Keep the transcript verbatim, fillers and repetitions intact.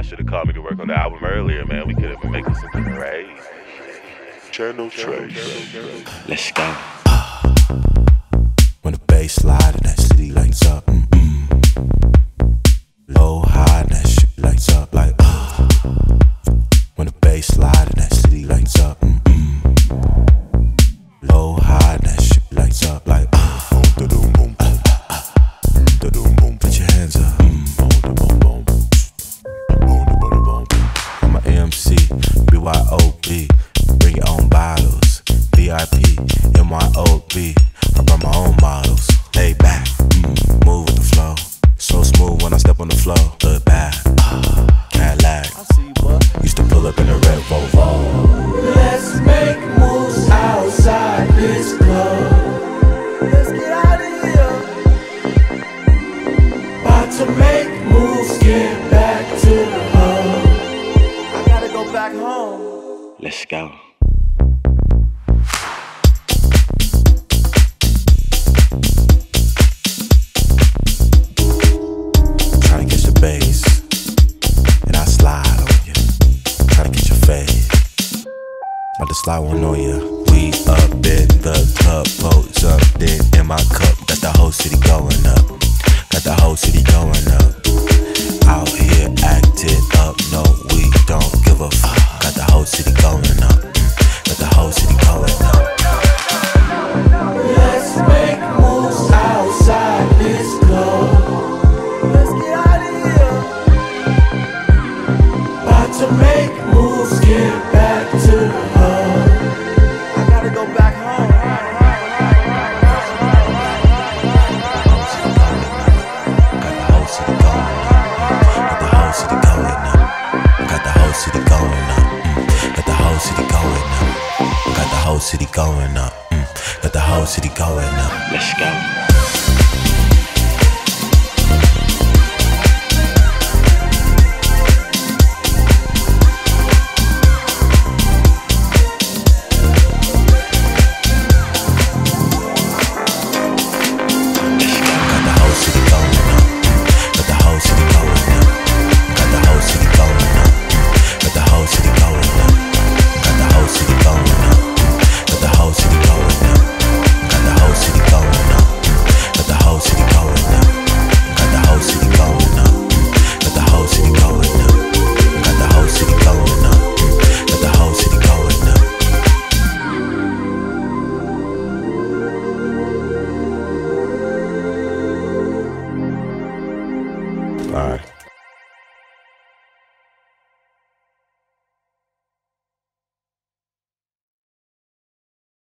should have called me to work on the album earlier, man. We could have been making some crazy. Channel Trace. Let's go. When the bass slide and that city lights up, mm-mm. Low, high, and that shit lights up like uh. When the bass slide and that city lights up, mm-mm. Low, high, and that shit lights up like uh. Boom, da doom, boom, boom, da doom, boom. Put your hands up, mm. Boom, da boom, boom, boom, da boom, boom. I'm a M C, B Y O B. Bring your own bottles, V I P, M Y O B. I brought my own models, lay back, mm, move with the flow. So smooth when I step on the floor, look back, uh, Cadillac. I see what used to pull up in a red Volvo. Let's make moves outside this club. Let's get out of here. About to make moves, get back to the hub. I gotta go back home. Let's go. Try to catch the bass, and I slide on you. Try to catch your fade, about to slide one on you. We up in the club, pose up, then in my cup. Got the whole city going up. Got the whole city going up. Out here acting up, no, we don't give a fuck. Got the whole city going up. Got the whole city going up. Let's make moves outside this club. Let's get out of here. About to make moves, get back to the hub. I gotta go back home. Got the whole city going up. Got the whole city going up. Got the whole city going up. Mm. Got the whole city going up. Got the whole city going up. Mm. Got the whole city going up. Let's go. All right.